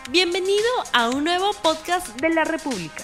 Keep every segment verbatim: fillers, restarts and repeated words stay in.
Bienvenido a un nuevo podcast de La República.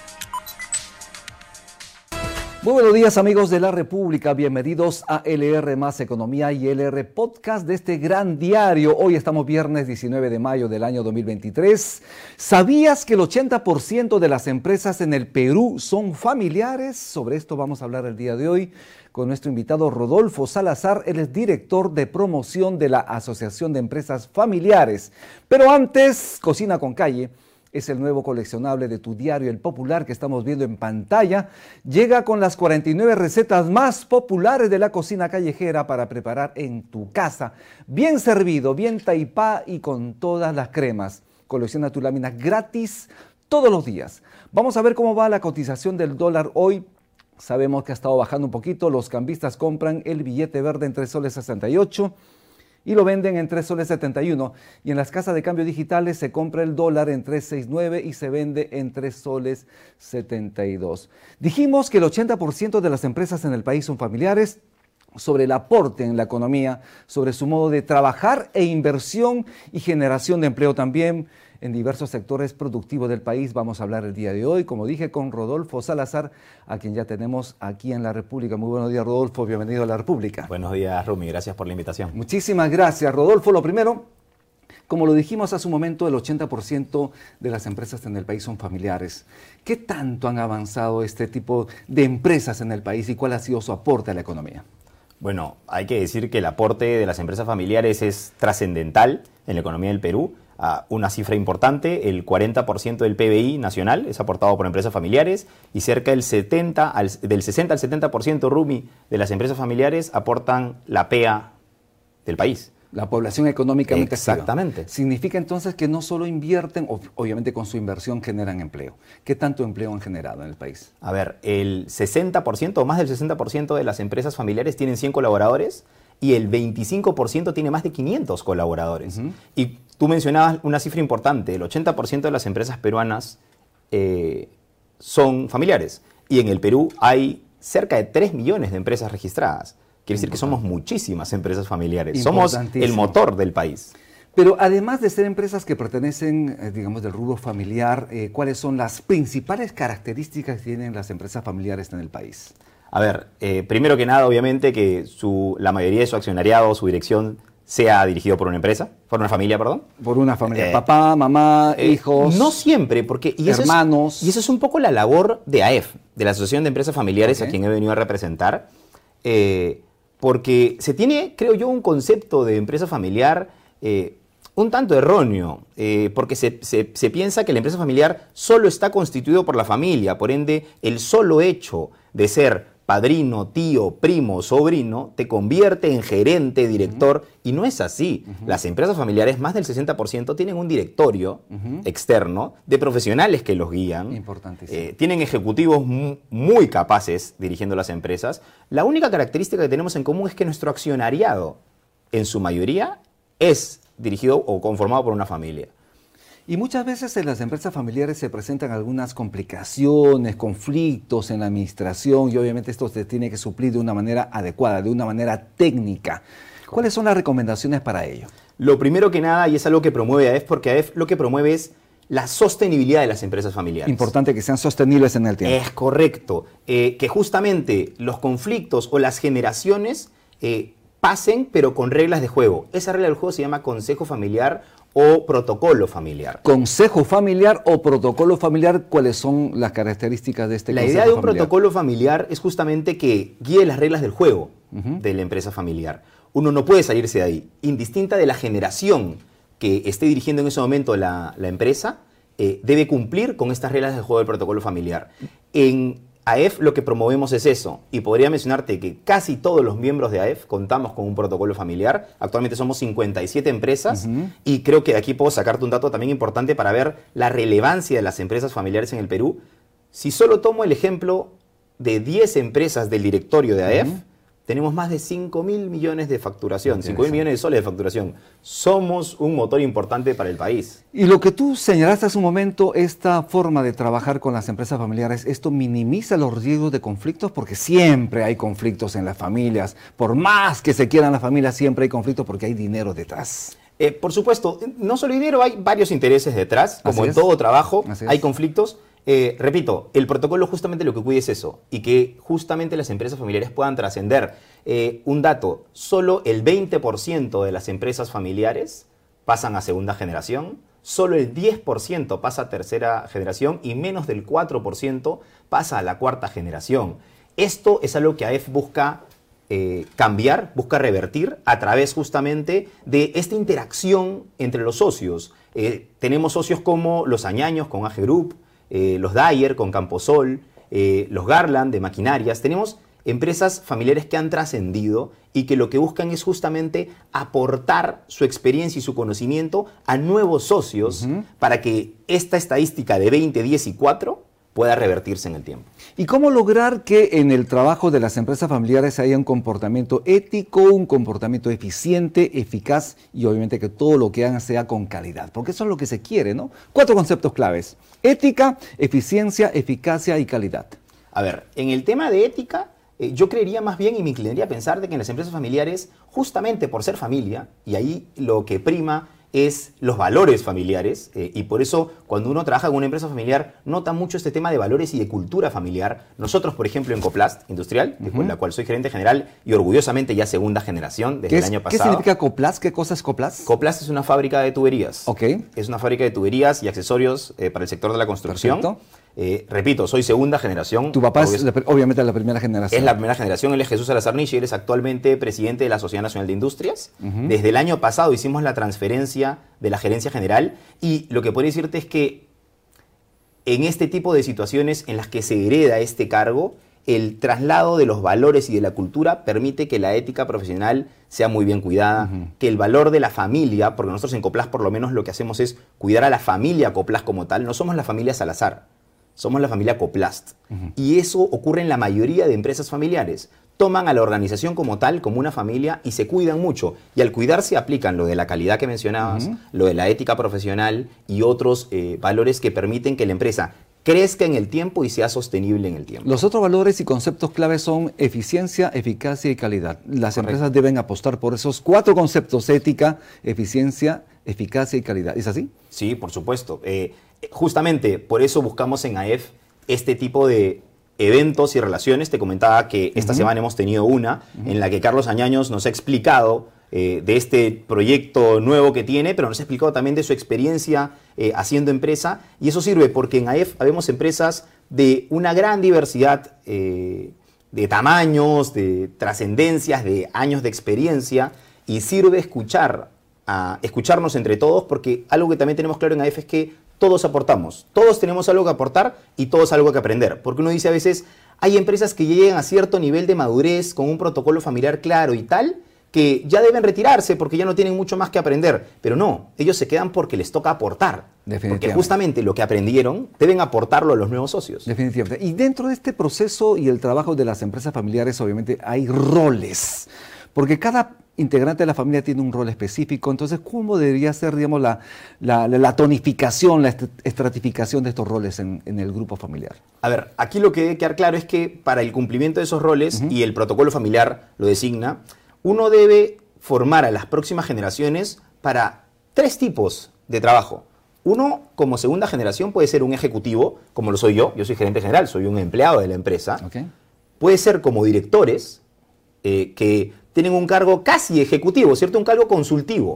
Muy buenos días, amigos de La República, bienvenidos a L R Más Economía y L R Podcast de este gran diario. Hoy estamos viernes diecinueve de mayo del año dos mil veintitrés. ¿Sabías que el ochenta por ciento de las empresas en el Perú son familiares? Sobre esto vamos a hablar el día de hoy con nuestro invitado Rodolfo Salazar. Él es director de promoción de la Asociación de Empresas Familiares. Pero antes, Cocina con Calle es el nuevo coleccionable de tu diario El Popular que estamos viendo en pantalla. Llega con las cuarenta y nueve recetas más populares de la cocina callejera para preparar en tu casa. Bien servido, bien taipá y con todas las cremas. Colecciona tu lámina gratis todos los días. Vamos a ver cómo va la cotización del dólar hoy. Sabemos que ha estado bajando un poquito. Los cambistas compran el billete verde en tres soles sesenta y ocho. Y lo venden en tres soles setenta y uno. Y en las casas de cambio digitales se compra el dólar en tres sesenta y nueve y se vende en tres soles setenta y dos. Dijimos que el ochenta por ciento de las empresas en el país son familiares. Sobre el aporte en la economía, sobre su modo de trabajar e inversión y generación de empleo también en diversos sectores productivos del país. Vamos a hablar el día de hoy, como dije, con Rodolfo Salazar, a quien ya tenemos aquí en La República. Muy buenos días, Rodolfo, bienvenido a La República. Buenos días, Rumi, gracias por la invitación. Muchísimas gracias, Rodolfo. Lo primero, como lo dijimos hace un momento, el ochenta por ciento de las empresas en el país son familiares. ¿Qué tanto han avanzado este tipo de empresas en el país y cuál ha sido su aporte a la economía? Bueno, hay que decir que el aporte de las empresas familiares es trascendental en la economía del Perú. Uh, una cifra importante, el cuarenta por ciento del P B I nacional es aportado por empresas familiares y cerca del, setenta al, del sesenta al setenta por ciento, Rumi, de las empresas familiares aportan la P A del país. La población económicamente activa. Exactamente. Significa entonces que no solo invierten, obviamente con su inversión generan empleo. ¿Qué tanto empleo han generado en el país? A ver, el sesenta por ciento o más del sesenta por ciento de las empresas familiares tienen cien colaboradores y el veinticinco por ciento tiene más de quinientos colaboradores. Uh-huh. Y tú mencionabas una cifra importante, el ochenta por ciento de las empresas peruanas eh, son familiares. Y en el Perú hay cerca de tres millones de empresas registradas. Quiere decir que somos muchísimas empresas familiares. Somos el motor del país. Pero además de ser empresas que pertenecen, eh, digamos, del rubro familiar, eh, ¿cuáles son las principales características que tienen las empresas familiares en el país? A ver, eh, primero que nada, obviamente, que su, la mayoría de su accionariado, su dirección, sea dirigido por una empresa, por una familia, perdón. Por una familia. Eh, Papá, mamá, eh, hijos. No siempre, porque... Y hermanos. Eso es, y eso es un poco la labor de A E F, de la Asociación de Empresas Familiares, okay, a quien he venido a representar. Eh, porque se tiene, creo yo, un concepto de empresa familiar eh, un tanto erróneo, eh, porque se, se, se piensa que la empresa familiar solo está constituido por la familia, por ende, el solo hecho de ser padrino, tío, primo, sobrino, te convierte en gerente, director, uh-huh. y no es así. Uh-huh. Las empresas familiares, más del sesenta por ciento, tienen un directorio uh-huh. externo de profesionales que los guían. Importantísimo. Eh, tienen ejecutivos muy, muy capaces dirigiendo las empresas. La única característica que tenemos en común es que nuestro accionariado, en su mayoría, es dirigido o conformado por una familia. Y muchas veces en las empresas familiares se presentan algunas complicaciones, conflictos en la administración y obviamente esto se tiene que suplir de una manera adecuada, de una manera técnica. ¿Cuáles son las recomendaciones para ello? Lo primero que nada, y es algo que promueve A E F, porque A E F lo que promueve es la sostenibilidad de las empresas familiares. Importante que sean sostenibles en el tiempo. Es correcto. Eh, que justamente los conflictos o las generaciones eh, pasen, pero con reglas de juego. Esa regla del juego se llama consejo familiar o protocolo familiar. Consejo familiar o protocolo familiar, ¿cuáles son las características de este la consejo idea de un familiar? Protocolo familiar es justamente que guíe las reglas del juego uh-huh. de la empresa familiar. Uno no puede salirse de ahí. Indistinta de la generación que esté dirigiendo en ese momento la, la empresa, eh, debe cumplir con estas reglas del juego del protocolo familiar. En A E F lo que promovemos es eso, y podría mencionarte que casi todos los miembros de A E F contamos con un protocolo familiar. Actualmente somos cincuenta y siete empresas uh-huh. y creo que de aquí puedo sacarte un dato también importante para ver la relevancia de las empresas familiares en el Perú. Si solo tomo el ejemplo de diez empresas del directorio de A E F, uh-huh. tenemos más de cinco mil millones de facturación, cinco mil millones de soles de facturación. Somos un motor importante para el país. Y lo que tú señalaste hace un momento, esta forma de trabajar con las empresas familiares, ¿esto minimiza los riesgos de conflictos? Porque siempre hay conflictos en las familias. Por más que se quieran las familias, siempre hay conflictos porque hay dinero detrás. Eh, por supuesto, no solo dinero, hay varios intereses detrás, como Así en es. todo trabajo, Así es. hay conflictos. Eh, repito, el protocolo justamente lo que cuida es eso, y que justamente las empresas familiares puedan trascender. Eh, un dato, solo el veinte por ciento de las empresas familiares pasan a segunda generación, solo el diez por ciento pasa a tercera generación y menos del cuatro por ciento pasa a la cuarta generación. Esto es algo que A E F busca eh, cambiar, busca revertir a través justamente de esta interacción entre los socios. Eh, tenemos socios como los Añaños con A G Group, eh, los Dyer con Camposol, eh, los Garland de maquinarias. Tenemos empresas familiares que han trascendido y que lo que buscan es justamente aportar su experiencia y su conocimiento a nuevos socios uh-huh. para que esta estadística de veinte, diez y cuatro pueda revertirse en el tiempo. ¿Y cómo lograr que en el trabajo de las empresas familiares haya un comportamiento ético, un comportamiento eficiente, eficaz y obviamente que todo lo que hagan sea con calidad? Porque eso es lo que se quiere, ¿no? Cuatro conceptos claves: ética, eficiencia, eficacia y calidad. A ver, en el tema de ética, eh, yo creería más bien y me inclinaría a pensar de que en las empresas familiares, justamente por ser familia, y ahí lo que prima es los valores familiares, eh, y por eso cuando uno trabaja en una empresa familiar nota mucho este tema de valores y de cultura familiar. Nosotros, por ejemplo, en Coplast Industrial, uh-huh. con la cual soy gerente general y orgullosamente ya segunda generación desde el es, año pasado. ¿Qué significa Coplast? ¿Qué cosa es Coplast? Coplast es una fábrica de tuberías. Ok. Es una fábrica de tuberías y accesorios eh, para el sector de la construcción. Perfecto. Eh, repito, soy segunda generación. Tu papá es la, obviamente la primera generación. Es la primera generación, él es Jesús Salazar Nishi, él es actualmente presidente de la Sociedad Nacional de Industrias. Uh-huh. Desde el año pasado hicimos la transferencia de la gerencia general y lo que podría decirte es que en este tipo de situaciones en las que se hereda este cargo, el traslado de los valores y de la cultura permite que la ética profesional sea muy bien cuidada, uh-huh. que el valor de la familia, porque nosotros en Coplast por lo menos lo que hacemos es cuidar a la familia Coplast como tal, no somos la familia Salazar. Somos la familia Coplast. Uh-huh. Y eso ocurre en la mayoría de empresas familiares. Toman a la organización como tal, como una familia, y se cuidan mucho. Y al cuidarse aplican lo de la calidad que mencionabas, uh-huh. lo de la ética profesional y otros eh, valores que permiten que la empresa crezca en el tiempo y sea sostenible en el tiempo. Los otros valores y conceptos claves son eficiencia, eficacia y calidad. Las Correcto. Empresas deben apostar por esos cuatro conceptos: ética, eficiencia, eficacia y calidad. ¿Es así? Sí, por supuesto. Eh, justamente por eso buscamos en A E F este tipo de eventos y relaciones. Te comentaba que esta uh-huh. semana hemos tenido una uh-huh. en la que Carlos Añaños nos ha explicado eh, de este proyecto nuevo que tiene, pero nos ha explicado también de su experiencia eh, haciendo empresa. Y eso sirve porque en A E F habemos empresas de una gran diversidad eh, de tamaños, de trascendencias, de años de experiencia, y sirve escuchar, a, escucharnos entre todos, porque algo que también tenemos claro en A E F es que todos aportamos, todos tenemos algo que aportar y todos algo que aprender. Porque uno dice a veces, hay empresas que llegan a cierto nivel de madurez con un protocolo familiar claro y tal, que ya deben retirarse porque ya no tienen mucho más que aprender. Pero no, ellos se quedan porque les toca aportar. Porque justamente lo que aprendieron deben aportarlo a los nuevos socios. Definitivamente. Y dentro de este proceso y el trabajo de las empresas familiares, obviamente hay roles. Porque cada integrante de la familia tiene un rol específico. Entonces, ¿cómo debería ser, digamos, la, la, la tonificación, la estratificación de estos roles en, en el grupo familiar? A ver, aquí lo que debe quedar claro es que para el cumplimiento de esos roles, uh-huh. y el protocolo familiar lo designa, uno debe formar a las próximas generaciones para tres tipos de trabajo. Uno, como segunda generación, puede ser un ejecutivo, como lo soy yo. Yo soy gerente general, soy un empleado de la empresa. Okay. Puede ser como directores, eh, que tienen un cargo casi ejecutivo, ¿cierto? Un cargo consultivo.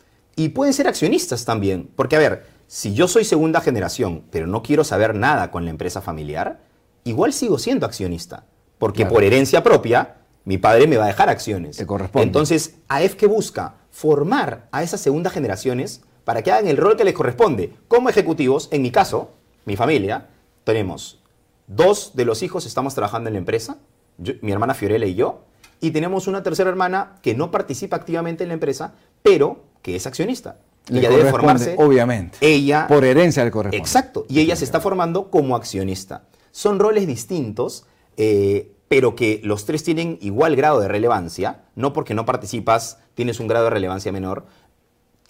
Y pueden ser accionistas también. Porque, a ver, si yo soy segunda generación, pero no quiero saber nada con la empresa familiar, igual sigo siendo accionista. Porque claro. por herencia propia, mi padre me va a dejar acciones. Te corresponde. Entonces, A E F que busca formar a esas segundas generaciones para que hagan el rol que les corresponde. Como ejecutivos, en mi caso, mi familia, tenemos dos de los hijos estamos trabajando en la empresa, yo, mi hermana Fiorella y yo, y tenemos una tercera hermana que no participa activamente en la empresa, pero que es accionista. Le ella debe formarse. Obviamente. Ella. Por herencia le corresponde. Exacto. Y ella se está formando como accionista. Son roles distintos, eh, pero que los tres tienen igual grado de relevancia. No porque no participas tienes un grado de relevancia menor.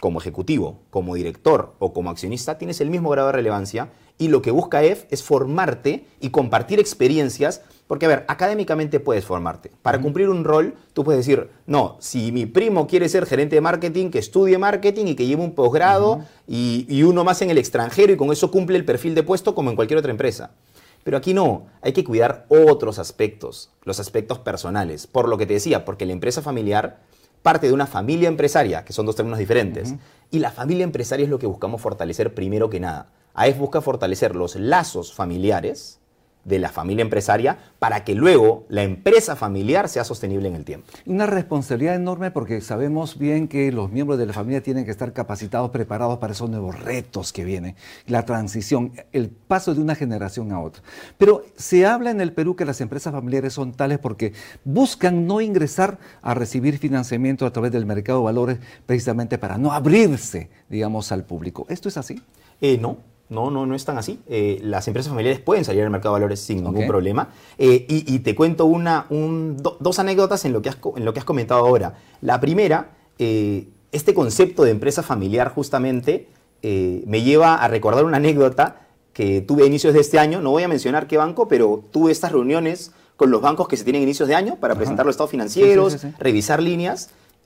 como ejecutivo, como director o como accionista, tienes el mismo grado de relevancia y lo que busca A E F es formarte y compartir experiencias, porque a ver, académicamente puedes formarte. Para uh-huh. cumplir un rol, tú puedes decir, no, si mi primo quiere ser gerente de marketing, que estudie marketing y que lleve un posgrado uh-huh. y, y uno más en el extranjero y con eso cumple el perfil de puesto como en cualquier otra empresa. Pero aquí no, hay que cuidar otros aspectos, los aspectos personales. Por lo que te decía, porque la empresa familiar parte de una familia empresaria, que son dos términos diferentes, uh-huh. y la familia empresaria es lo que buscamos fortalecer primero que nada. A E F busca fortalecer los lazos familiares de la familia empresaria para que luego la empresa familiar sea sostenible en el tiempo. Una responsabilidad enorme porque sabemos bien que los miembros de la familia tienen que estar capacitados, preparados para esos nuevos retos que vienen, la transición, el paso de una generación a otra. Pero se habla en el Perú que las empresas familiares son tales porque buscan no ingresar a recibir financiamiento a través del mercado de valores precisamente para no abrirse, digamos, al público. ¿Esto es así? Eh, no. No, no, no es tan así. Eh, las empresas familiares pueden salir al mercado de valores sin okay. ningún problema. Eh, y, y te cuento una, un, do, dos anécdotas en lo, que has, en lo que has comentado ahora. La primera, eh, este concepto de empresa familiar justamente eh, me lleva a recordar una anécdota que tuve a inicios de este año. No voy a mencionar qué banco, pero tuve estas reuniones con los bancos que se tienen a inicios de año para Ajá. presentar los estados financieros, sí, sí, sí, sí. revisar líneas.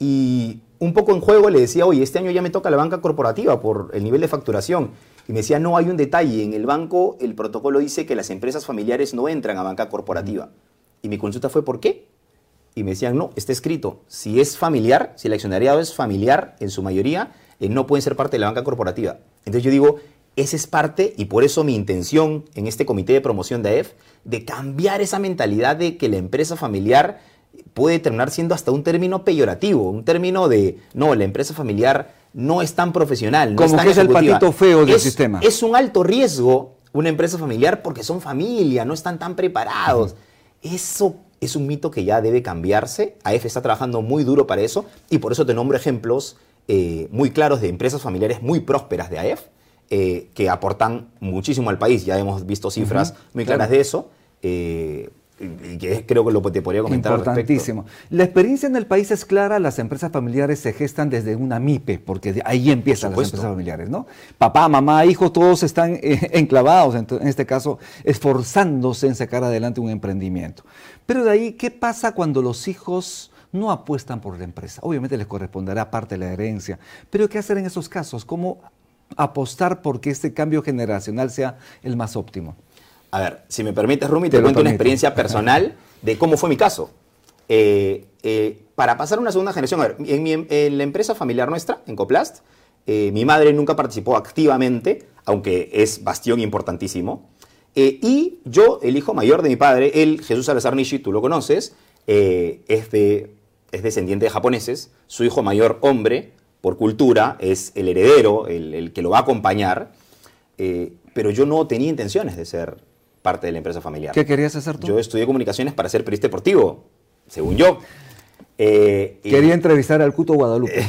Y un poco en juego le decía, oye, este año ya me toca la banca corporativa por el nivel de facturación. Y me decía, no, hay un detalle. En el banco el protocolo dice que las empresas familiares no entran a banca corporativa. Y mi consulta fue, ¿por qué? Y me decían, no, está escrito, si es familiar, si el accionariado es familiar en su mayoría, eh, no pueden ser parte de la banca corporativa. Entonces yo digo, esa es parte, y por eso mi intención en este comité de promoción de A E F, de cambiar esa mentalidad de que la empresa familiar puede terminar siendo hasta un término peyorativo, un término de, no, la empresa familiar no es tan profesional, no Como es tan que es ejecutiva. El patito feo del es, sistema. Es un alto riesgo una empresa familiar porque son familia, no están tan preparados. Uh-huh. Eso es un mito que ya debe cambiarse. A E F está trabajando muy duro para eso y por eso te nombro ejemplos eh, muy claros de empresas familiares muy prósperas de A E F eh, que aportan muchísimo al país. Ya hemos visto cifras uh-huh. muy claras claro. de eso. Eh, y que creo que lo te podría comentar al respecto. Importantísimo. La experiencia en el país es clara, las empresas familiares se gestan desde una M I P E, porque de ahí empiezan las empresas familiares, ¿no? Papá, mamá, hijo, todos están eh, enclavados, en, en este caso, esforzándose en sacar adelante un emprendimiento. Pero de ahí, ¿qué pasa cuando los hijos no apuestan por la empresa? Obviamente les corresponderá parte de la herencia, pero ¿qué hacer en esos casos? ¿Cómo apostar porque este cambio generacional sea el más óptimo? A ver, si me permites, Rumi, te, te cuento una experiencia personal de cómo fue mi caso. Eh, eh, para pasar a una segunda generación, a ver, en, mi, en la empresa familiar nuestra, en Coplast, eh, mi madre nunca participó activamente, aunque es bastión importantísimo. Eh, y yo, el hijo mayor de mi padre, él, Jesús Salazar Nishi, tú lo conoces, eh, es, de, es descendiente de japoneses. Su hijo mayor, hombre, por cultura, es el heredero, el, el que lo va a acompañar. Eh, pero yo no tenía intenciones de ser parte de la empresa familiar. ¿Qué querías hacer tú? Yo estudié comunicaciones para ser periodista deportivo, según yo. Eh, Quería y, entrevistar al Cuto Guadalupe.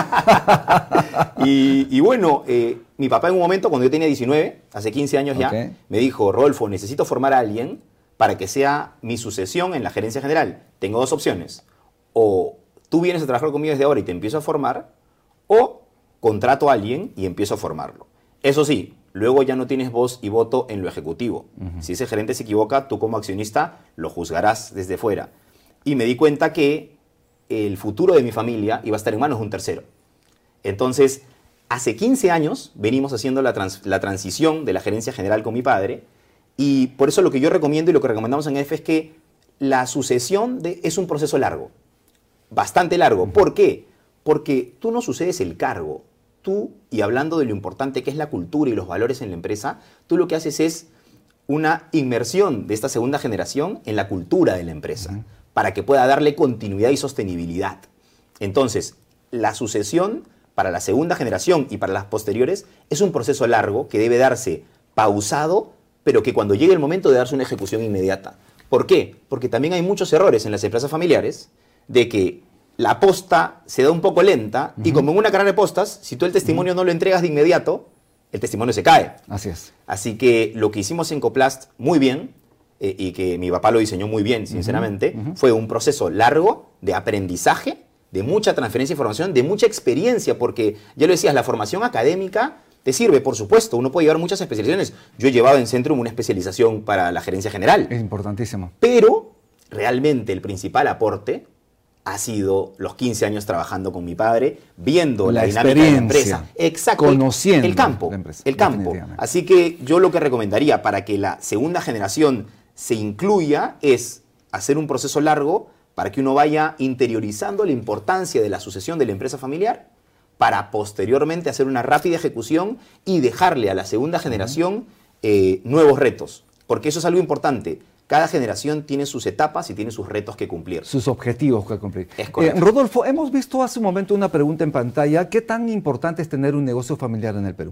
y, y bueno, eh, mi papá en un momento, cuando yo tenía diecinueve, hace quince años ya, okay. me dijo, Rodolfo, necesito formar a alguien para que sea mi sucesión en la gerencia general. Tengo dos opciones. O tú vienes a trabajar conmigo desde ahora y te empiezo a formar, o contrato a alguien y empiezo a formarlo. Eso sí, luego ya no tienes voz y voto en lo ejecutivo. Uh-huh. Si ese gerente se equivoca, tú como accionista lo juzgarás desde fuera. Y me di cuenta que el futuro de mi familia iba a estar en manos de un tercero. Entonces, hace quince años venimos haciendo la, trans, la transición de la gerencia general con mi padre y por eso lo que yo recomiendo y lo que recomendamos en E F es que la sucesión de, es un proceso largo, bastante largo. Uh-huh. ¿Por qué? Porque tú no sucedes el cargo. Tú, y hablando de lo importante que es la cultura y los valores en la empresa, tú lo que haces es una inmersión de esta segunda generación en la cultura de la empresa, uh-huh. para que pueda darle continuidad y sostenibilidad. Entonces, la sucesión para la segunda generación y para las posteriores es un proceso largo que debe darse pausado, pero que cuando llegue el momento de darse una ejecución inmediata. ¿Por qué? Porque también hay muchos errores en las empresas familiares de que la posta se da un poco lenta uh-huh. y como en una carrera de postas, si tú el testimonio uh-huh. no lo entregas de inmediato, el testimonio se cae. Así es. Así que lo que hicimos en Coplast muy bien, y que mi papá lo diseñó muy bien, sinceramente, uh-huh. fue un proceso largo de aprendizaje de mucha transferencia de información, de mucha experiencia, porque ya lo decías, la formación académica te sirve, por supuesto, uno puede llevar muchas especializaciones. Yo he llevado en Centrum una especialización para la gerencia general. Es importantísimo. Pero realmente el principal aporte ha sido los quince años trabajando con mi padre, viendo la, la dinámica de la empresa. Exacto. Conociendo el campo. La empresa, el campo. Así que yo lo que recomendaría para que la segunda generación se incluya es hacer un proceso largo para que uno vaya interiorizando la importancia de la sucesión de la empresa familiar, para posteriormente hacer una rápida ejecución y dejarle a la segunda generación eh, nuevos retos. Porque eso es algo importante. Cada generación tiene sus etapas y tiene sus retos que cumplir. Sus objetivos que cumplir. Es correcto. Eh, Rodolfo, hemos visto hace un momento una pregunta en pantalla. ¿Qué tan importante es tener un negocio familiar en el Perú?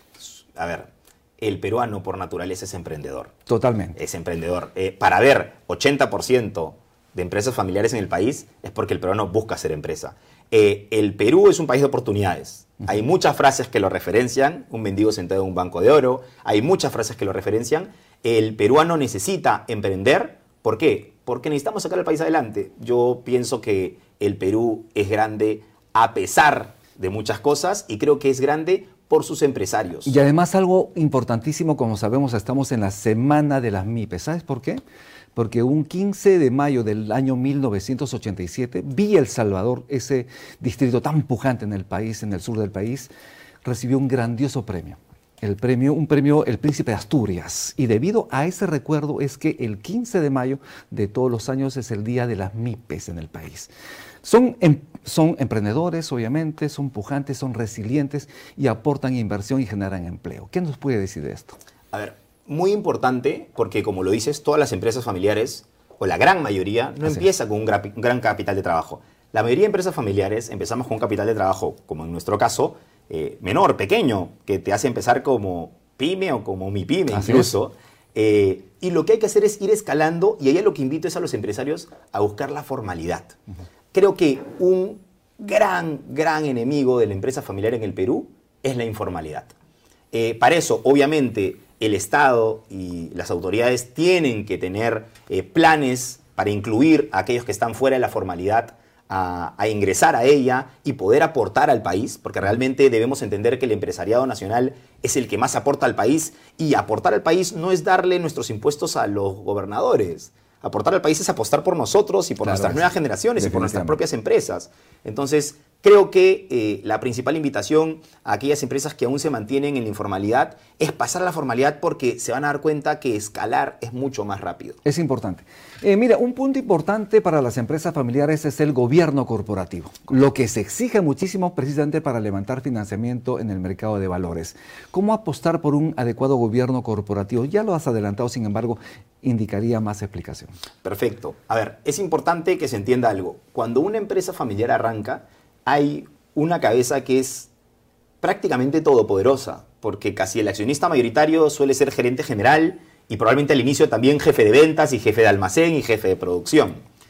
A ver, el peruano por naturaleza es emprendedor. Totalmente. Es emprendedor. Eh, para ver ochenta por ciento de empresas familiares en el país es porque el peruano busca ser empresa. Eh, el Perú es un país de oportunidades. Uh-huh. Hay muchas frases que lo referencian, un mendigo sentado en un banco de oro, hay muchas frases que lo referencian. El peruano necesita emprender. ¿Por qué? Porque necesitamos sacar el país adelante. Yo pienso que el Perú es grande a pesar de muchas cosas y creo que es grande por sus empresarios. Y además algo importantísimo, como sabemos, estamos en la semana de las MIPES. ¿Sabes por qué? Porque un quince de mayo del año mil novecientos ochenta y siete, Villa El Salvador, ese distrito tan pujante en el país, en el sur del país, recibió un grandioso premio. El premio, un premio, el Príncipe de Asturias. Y debido a ese recuerdo es que el quince de mayo de todos los años es el día de las MIPES en el país. Son, em, son emprendedores, obviamente, son pujantes, son resilientes y aportan inversión y generan empleo. ¿Qué nos puede decir de esto? A ver, muy importante porque, como lo dices, todas las empresas familiares, o la gran mayoría, no Así empieza con un gran, un gran capital de trabajo. La mayoría de empresas familiares empezamos con un capital de trabajo, como en nuestro caso, eh, menor, pequeño, que te hace empezar como pyme o como mi pyme Así incluso. Eh, y lo que hay que hacer es ir escalando, y ahí lo que invito es a los empresarios a buscar la formalidad. Uh-huh. Creo que un gran, gran enemigo de la empresa familiar en el Perú es la informalidad. Eh, para eso, obviamente, el Estado y las autoridades tienen que tener eh, planes para incluir a aquellos que están fuera de la formalidad a, a ingresar a ella y poder aportar al país, porque realmente debemos entender que el empresariado nacional es el que más aporta al país, y aportar al país no es darle nuestros impuestos a los gobernadores. Aportar al país es apostar por nosotros y por Claro, nuestras es, nuevas generaciones y por nuestras propias empresas. Entonces, creo que eh, la principal invitación a aquellas empresas que aún se mantienen en la informalidad es pasar a la formalidad, porque se van a dar cuenta que escalar es mucho más rápido. Es importante. Eh, mira, un punto importante para las empresas familiares es el gobierno corporativo, lo que se exige muchísimo precisamente para levantar financiamiento en el mercado de valores. ¿Cómo apostar por un adecuado gobierno corporativo? Ya lo has adelantado, sin embargo, indicaría más explicación. Perfecto. A ver, es importante que se entienda algo. Cuando una empresa familiar arranca, hay una cabeza que es prácticamente todopoderosa, porque casi el accionista mayoritario suele ser gerente general y probablemente al inicio también jefe de ventas y jefe de almacén y jefe de producción.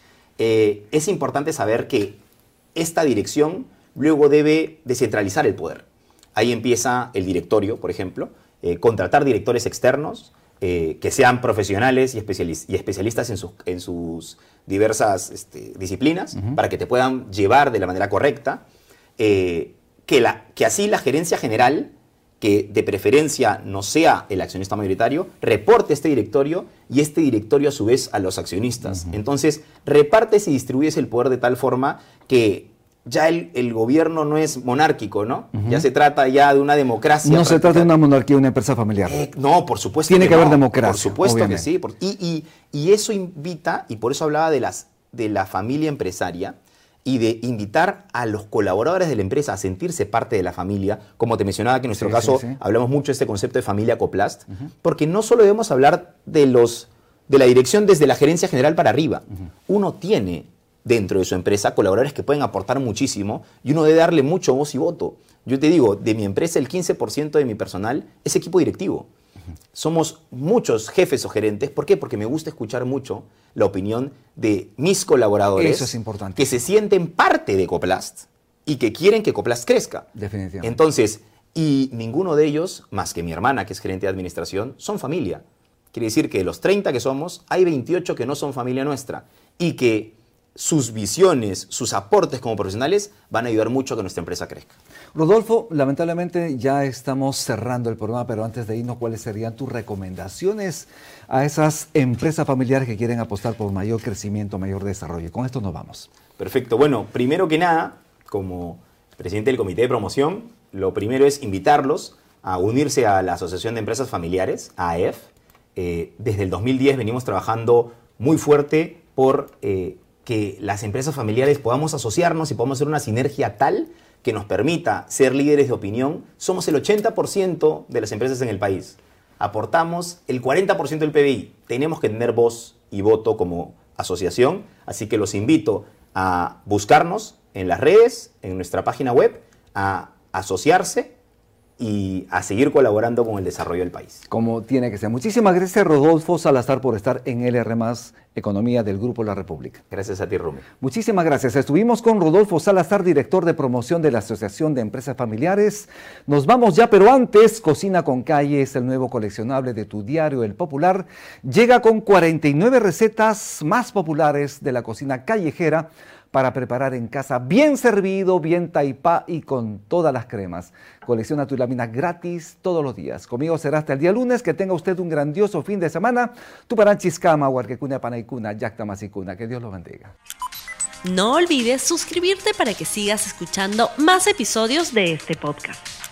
Eh, es importante saber que esta dirección luego debe descentralizar el poder. Ahí empieza el directorio, por ejemplo, eh, contratar directores externos eh, que sean profesionales y, especialis y especialistas en sus, en sus diversas este, disciplinas, uh-huh, para que te puedan llevar de la manera correcta, eh, que, la, que así la gerencia general, que de preferencia no sea el accionista mayoritario, reporte este directorio y este directorio a su vez a los accionistas. Uh-huh. Entonces, repartes y distribuyes el poder de tal forma que ya el, el gobierno no es monárquico, ¿no? Uh-huh. Ya se trata ya de una democracia. No se trata de una monarquía, una empresa familiar. Eh, no, por supuesto Tiene que, que no. haber democracia. Por supuesto obviamente. que sí. Por, y, y, y eso invita, y por eso hablaba de, las, de la familia empresaria, y de invitar a los colaboradores de la empresa a sentirse parte de la familia, como te mencionaba que en nuestro sí, caso sí, sí. hablamos mucho de este concepto de familia Coplast, uh-huh, porque no solo debemos hablar de, los, de la dirección desde la gerencia general para arriba. Uh-huh. Uno tiene dentro de su empresa colaboradores que pueden aportar muchísimo y uno debe darle mucho voz y voto. Yo te digo, de mi empresa el quince por ciento de mi personal es equipo directivo. Somos muchos jefes o gerentes. ¿Por qué? Porque me gusta escuchar mucho la opinión de mis colaboradores. Eso es importante. Que se sienten parte de Coplast y que quieren que Coplast crezca. Definitivamente. Entonces, y ninguno de ellos, más que mi hermana, que es gerente de administración, son familia. Quiere decir que de los treinta que somos, hay veintiocho que no son familia nuestra. Y que sus visiones, sus aportes como profesionales van a ayudar mucho a que nuestra empresa crezca. Rodolfo, lamentablemente ya estamos cerrando el programa, pero antes de irnos, ¿cuáles serían tus recomendaciones a esas empresas familiares que quieren apostar por mayor crecimiento, mayor desarrollo? Con esto nos vamos. Perfecto. Bueno, primero que nada, como presidente del Comité de Promoción, lo primero es invitarlos a unirse a la Asociación de Empresas Familiares, A E F. Eh, desde el dos mil diez venimos trabajando muy fuerte por eh, que las empresas familiares podamos asociarnos y podamos hacer una sinergia tal que nos permita ser líderes de opinión. Somos el ochenta por ciento de las empresas en el país. Aportamos el cuarenta por ciento del P B I. Tenemos que tener voz y voto como asociación, así que los invito a buscarnos en las redes, en nuestra página web, a asociarse y a seguir colaborando con el desarrollo del país. Como tiene que ser. Muchísimas gracias, Rodolfo Salazar, por estar en L R más Economía del Grupo La República. Gracias a ti, Rumi. Muchísimas gracias. Estuvimos con Rodolfo Salazar, director de promoción de la Asociación de Empresas Familiares. Nos vamos ya, pero antes, Cocina con Calle es el nuevo coleccionable de tu diario El Popular. Llega con cuarenta y nueve recetas más populares de la cocina callejera para preparar en casa, bien servido, bien taipá y con todas las cremas. Colecciona tu lámina gratis todos los días. Conmigo será hasta el día lunes. Que tenga usted un grandioso fin de semana. Tuparanchiskama, Huarquecuna, Panaicuna, Yactamasicuna. Que Dios lo bendiga. No olvides suscribirte para que sigas escuchando más episodios de este podcast.